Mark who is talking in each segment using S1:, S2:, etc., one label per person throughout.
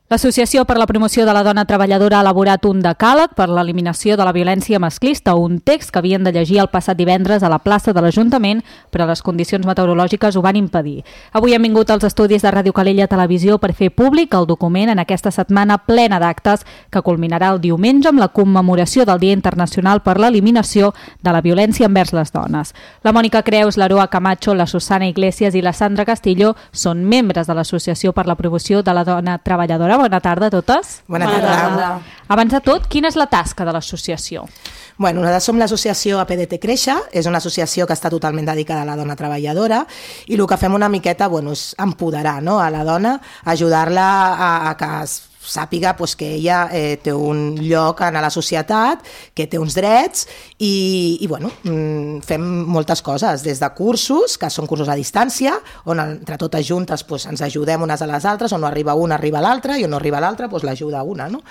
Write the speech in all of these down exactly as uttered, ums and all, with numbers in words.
S1: L'Associació per la Promoció de la Dona Treballadora ha elaborat un decàleg per l'eliminació de la violència masclista, un text que havien de llegir el passat divendres a la plaça de l'Ajuntament, però les condicions meteorològiques ho van impedir. Avui hem vingut als estudis de Ràdio Calella Televisió per fer públic el document en aquesta setmana plena d'actes que culminarà el diumenge amb la commemoració del Dia Internacional per l'Eliminació de la Violència envers les Dones. La Mònica Creus, l'Aroa Camacho, la Susana Iglesias i la Sandra Castillo són membres de l'Associació per la Promoció de la Dona Treballadora. Bona tarda a totes.
S2: Bona tarda. Bona tarda.
S1: Abans de tot, quina és la tasca de l'associació?
S2: Bueno, nosaltres som l'associació A P D T Créixer, és una associació que està totalment dedicada a la dona treballadora i el que fem una miqueta bueno, és empoderar, no?, a la dona, ajudar-la a, a que es sàpiga pues, que ella eh, té un lloc en la societat, que té uns drets i, i bueno, fem moltes coses, des de cursos, que són cursos a distància, on entre totes juntes pues, ens ajudem unes a les altres, on no arriba una, arriba l'altra, i on no arriba l'altra, pues, l'ajuda una. No?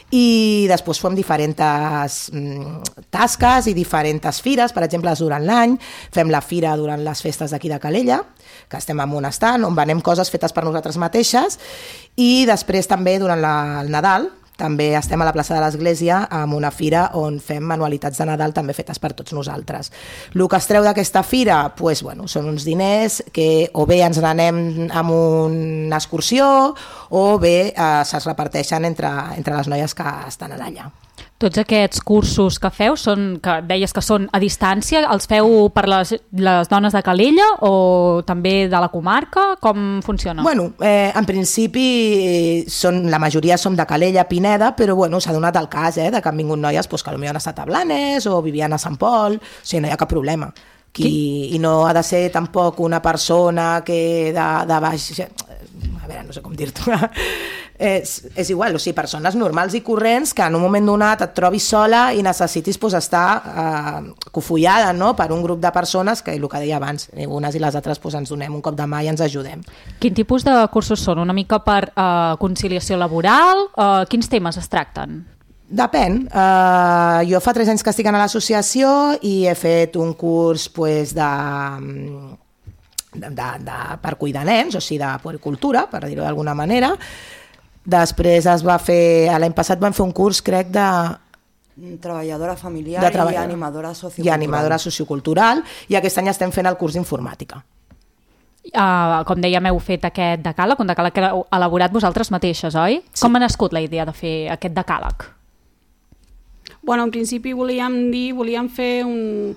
S2: I després fem diferents mm, tasques i diferents fires, per exemple, durant l'any, fem la fira durant les festes d'aquí de Calella, que estem en un estant, on venem coses fetes per nosaltres mateixes, i després també durant la, el Nadal, també estem a la plaça de l'Església amb una fira on fem manualitats de Nadal també fetes per tots nosaltres. El que es treu d'aquesta fira pues, bueno, són uns diners que o bé ens n'anem amb una excursió o bé eh, es reparteixen entre, entre les noies que estan allà.
S1: Tots aquests cursos que feu, són, que deies que són a distància, els feu per les, les dones de Calella o també de la comarca? Com funciona?
S2: Bueno, eh, en principi són, la majoria som de Calella, Pineda, però bueno, s'ha donat el cas eh, de que han vingut noies pues, que potser han estat a Blanes o vivien a Sant Pol, o sigui, no hi ha cap problema. Qui, I no ha de ser tampoc una persona que de, de baix... A veure, no sé com dir-t'ho. És, és igual, o sigui, persones normals i corrents que en un moment donat et trobis sola i necessitis pues, estar eh, cofollada no? per un grup de persones que, el que deia abans, unes i les altres pues, ens donem un cop de mà i ens ajudem.
S1: Quin tipus de cursos són? Una mica per eh, conciliació laboral? Eh, quins temes es tracten?
S2: Depèn. Uh, jo fa tres anys que estic a l'associació i he fet un curs pues, de, de, de, de, per cuidar nens, o sigui, de puericultura, per dir-ho d'alguna manera. Després es va fer, l'any passat vam fer un curs, crec, de...
S3: treballadora familiar de treballadora. i animadora sociocultural.
S2: I animadora sociocultural, i aquest any estem fent el curs d'informàtica.
S1: Uh, com dèiem, heu fet aquest decàleg, un decàleg que heu elaborat vosaltres mateixes, oi? Sí. Com ha nascut la idea de fer aquest decàleg?
S4: Bueno, en principi volíem dir, volíem fer un...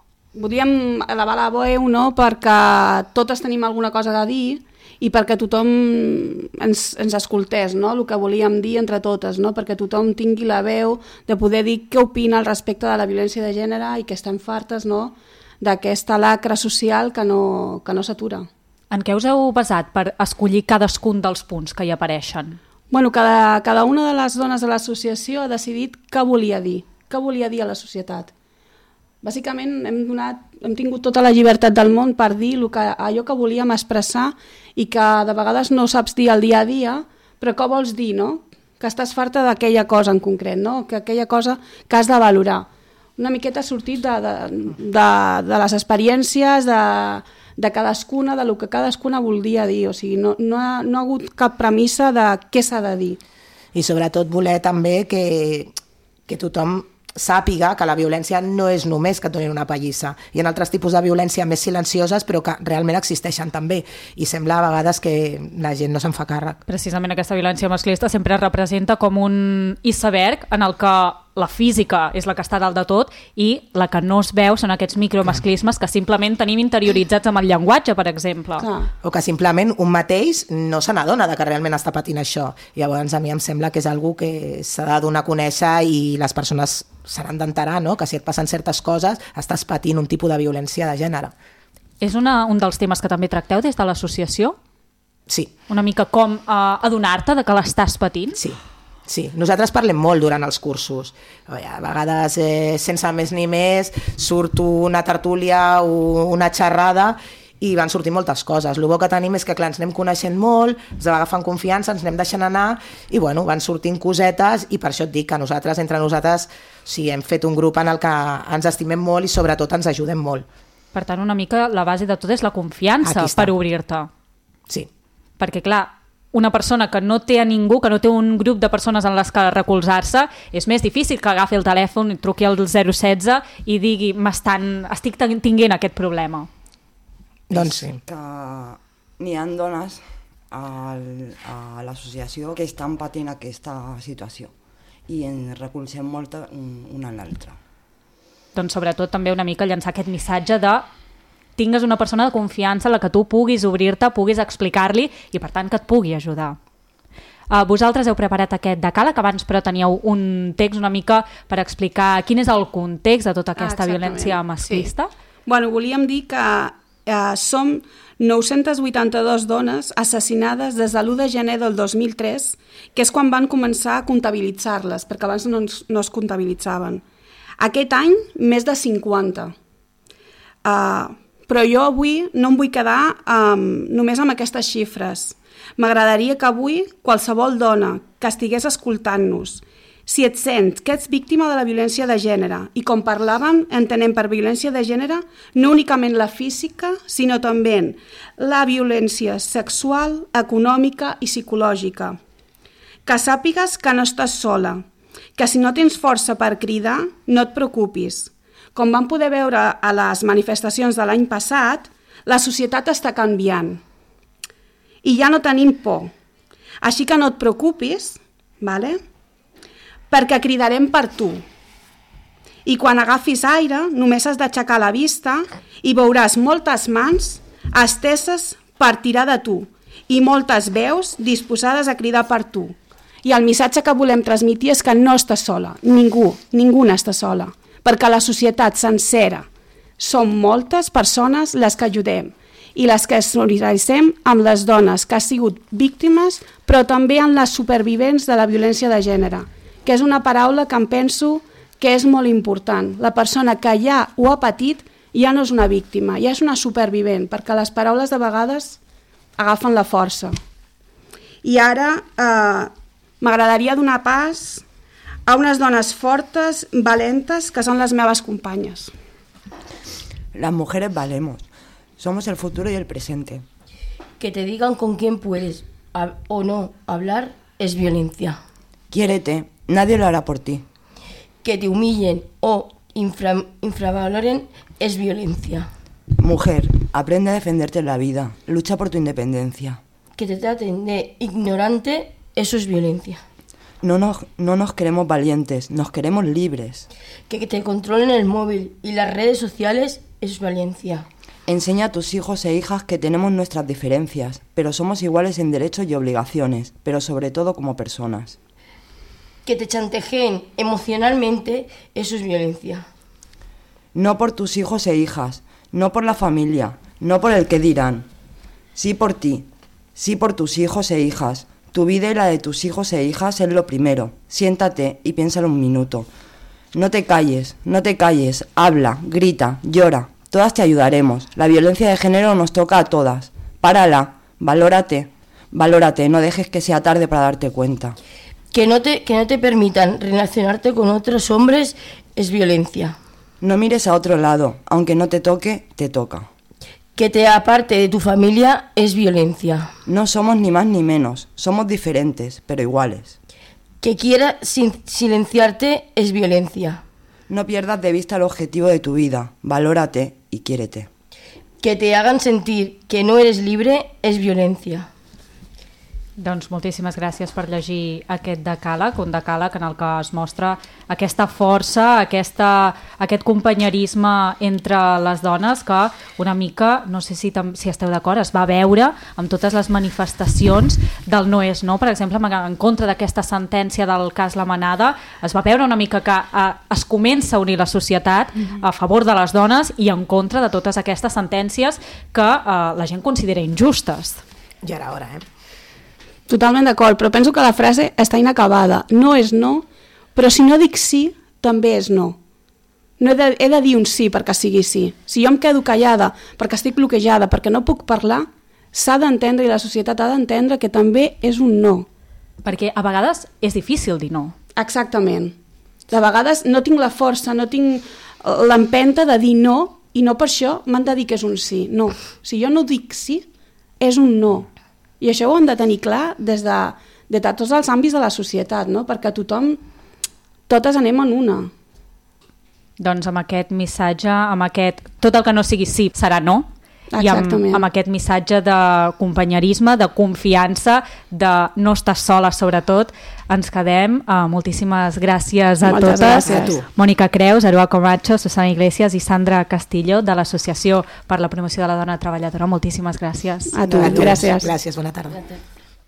S4: volíem elevar la veu, no?, perquè totes tenim alguna cosa a dir i perquè tothom ens, ens escoltés, no?, el que volíem dir entre totes, no?, perquè tothom tingui la veu de poder dir què opina al respecte de la violència de gènere i que estem fartes, no?, d'aquesta lacra social que no, que no s'atura.
S1: En què us heu basat per escollir cadascun dels punts que hi apareixen?
S4: Bueno, cada, cada una de les dones de l'associació ha decidit què volia dir, què volia dir a la societat. Bàsicament hem, donat, hem tingut tota la llibertat del món per dir el que, allò que volíem expressar i que de vegades no saps dir al dia a dia, però què vols dir, no? Que estàs farta d'aquella cosa en concret, no? Que aquella cosa que has de valorar. Una miqueta ha sortit de, de, de, de les experiències, de... de cadascuna, de lo que cadascuna voldria dir, o sigui, no, no, ha, no ha hagut cap premissa de què s'ha de dir.
S2: I sobretot voler també que, que tothom sàpiga que la violència no és només que et donin una pallissa. Hi ha altres tipus de violència més silencioses però que realment existeixen també i sembla a vegades que la gent no se'n fa càrrec.
S1: Precisament aquesta violència masclista sempre es representa com un iceberg en el que la física és la que està dalt de tot i la que no es veu són aquests micromasclismes que simplement tenim interioritzats amb el llenguatge, per exemple.
S2: Clar. O que simplement un mateix no se n'adona que realment està patint això. I llavors a mi em sembla que és algo que s'ha de donar a conèixer i les persones se n'han d'enterar, no? Que si et passen certes coses estàs patint un tipus de violència de gènere.
S1: És una, un dels temes que també tracteu des de l'associació?
S2: Sí.
S1: Una mica com eh, adonar-te de que l'estàs patint?
S2: Sí. Sí, nosaltres parlem molt durant els cursos. A vegades, eh, sense més ni més, surt una tertúlia o una xerrada i van sortir moltes coses. El bo que tenim és que clar, ens anem coneixent molt, ens agafant confiança, ens anem deixant anar i bueno, van sortint cosetes i per això et dic que nosaltres, entre nosaltres, sí, hem fet un grup en el que ens estimem molt i sobretot ens ajudem molt.
S1: Per tant, una mica la base de tot és la confiança per obrir-te.
S2: Sí.
S1: Perquè clar, una persona que no té a ningú, que no té un grup de persones en les que recolzar-se, és més difícil que agafi el telèfon i truqui al zero setze i digui estic tinguent aquest problema.
S2: Doncs sí.
S3: Que n'hi ha dones a l'associació que estan patint aquesta situació i ens recolzem molt una a l'altra.
S1: Doncs sobretot també una mica llançar aquest missatge de tingues una persona de confiança a la que tu puguis obrir-te, puguis explicar-li i per tant que et pugui ajudar. Uh, vosaltres heu preparat aquest decàleg abans, però teníeu un text una mica per explicar quin és el context de tota aquesta ah, violència masclista.
S4: Sí. Bueno, volíem dir que uh, som nou-centes vuitanta-dues dones assassinades des de l'u de gener del dos mil tres, que és quan van començar a comptabilitzar-les, perquè abans no, ens, no es comptabilitzaven. Aquest any, més de cinquanta. Uh, Però jo avui no em vull quedar um, només amb aquestes xifres. M'agradaria que avui qualsevol dona que estigués escoltant-nos, si et sents que ets víctima de la violència de gènere, i com parlàvem, entenem per violència de gènere no únicament la física, sinó també la violència sexual, econòmica i psicològica. Que sàpigues que no estàs sola, que si no tens força per cridar, no et preocupis. Com vam poder veure a les manifestacions de l'any passat, la societat està canviant i ja no tenim por. Així que no et preocupis, vale? Perquè cridarem per tu. I quan agafis aire, només has d'aixecar la vista i veuràs moltes mans esteses per tirar de tu i moltes veus disposades a cridar per tu. I el missatge que volem transmetre és que no estàs sola, ningú, ningú n'està sola. Perquè la societat sencera som moltes persones les que ajudem i les que es solidaritzem amb les dones que han sigut víctimes, però també amb les supervivents de la violència de gènere, que és una paraula que em penso que és molt important. La persona que ja ho ha patit ja no és una víctima, ja és una supervivent, perquè les paraules de vegades agafen la força. I ara eh, m'agradaria donar pas a unes dones fortes, valentes, que son las meves companyes.
S3: Las mujeres valemos. Somos el futuro y el presente.
S5: Que te digan con quién puedes o no hablar es violencia.
S3: Quiérete, nadie lo hará por ti.
S5: Que te humillen o infra, infravaloren es violencia.
S3: Mujer, aprende a defenderte en la vida. Lucha por tu independencia.
S5: Que te traten de ignorante, eso es violencia.
S3: No nos, no nos queremos valientes, nos queremos libres.
S5: Que te controlen el móvil y las redes sociales es violencia.
S3: Enseña a tus hijos e hijas que tenemos nuestras diferencias, pero somos iguales en derechos y obligaciones, pero sobre todo como personas.
S5: Que te chantajeen emocionalmente, eso es violencia.
S3: No por tus hijos e hijas, no por la familia, no por el que dirán. Sí por ti, sí por tus hijos e hijas. Tu vida y la de tus hijos e hijas es lo primero. Siéntate y piénsalo un minuto. No te calles, no te calles. Habla, grita, llora. Todas te ayudaremos. La violencia de género nos toca a todas. Párala, valórate. Valórate, no dejes que sea tarde para darte cuenta.
S5: Que no te, que no te permitan relacionarte con otros hombres es violencia.
S3: No mires a otro lado. Aunque no te toque, te toca.
S5: Que te aparte de tu familia es violencia.
S3: No somos ni más ni menos, somos diferentes, pero iguales.
S5: Que quiera sin silenciarte es violencia.
S3: No pierdas de vista el objetivo de tu vida, valórate y quiérete.
S5: Que te hagan sentir que no eres libre es violencia.
S1: Doncs moltíssimes gràcies per llegir aquest decàleg, un decàleg en el que es mostra aquesta força, aquesta, aquest companyerisme entre les dones que una mica, no sé si, si esteu d'acord, es va veure amb totes les manifestacions del no és no, per exemple, en contra d'aquesta sentència del cas La Manada, es va veure una mica que eh, es comença a unir la societat a favor de les dones i en contra de totes aquestes sentències que eh, la gent considera injustes.
S2: Ja era hora, eh?
S4: Totalment d'acord, però penso que la frase està inacabada. No és no, però si no dic sí, també és no. No he de, he de dir un sí perquè sigui sí. Si jo em quedo callada perquè estic bloquejada, perquè no puc parlar, s'ha d'entendre i la societat ha d'entendre que també és un no.
S1: Perquè a vegades és difícil dir no.
S4: Exactament. De vegades no tinc la força, no tinc l'empenta de dir no i no per això m'han de dir que és un sí. No, si jo no dic sí, és un no. I això ho hem de tenir clar des de, des de tots els àmbits de la societat, no? Perquè tothom, totes anem en una.
S1: Doncs amb aquest missatge, amb aquest tot el que no sigui sí serà no, i amb, amb aquest missatge de companyerisme, de confiança, de no estar sola sobretot, ens quedem. Uh, moltíssimes gràcies a
S4: Moltes
S1: totes.
S4: Gràcies.
S1: Mònica Creus, Aroa Camacho, Susana Iglesias i Sandra Castillo de l'Associació per la Promoció de la Dona Treballadora. Moltíssimes gràcies.
S4: A tu,
S2: A tu.
S4: gràcies.
S2: Gràcies, bona tarda.
S5: Gràcies.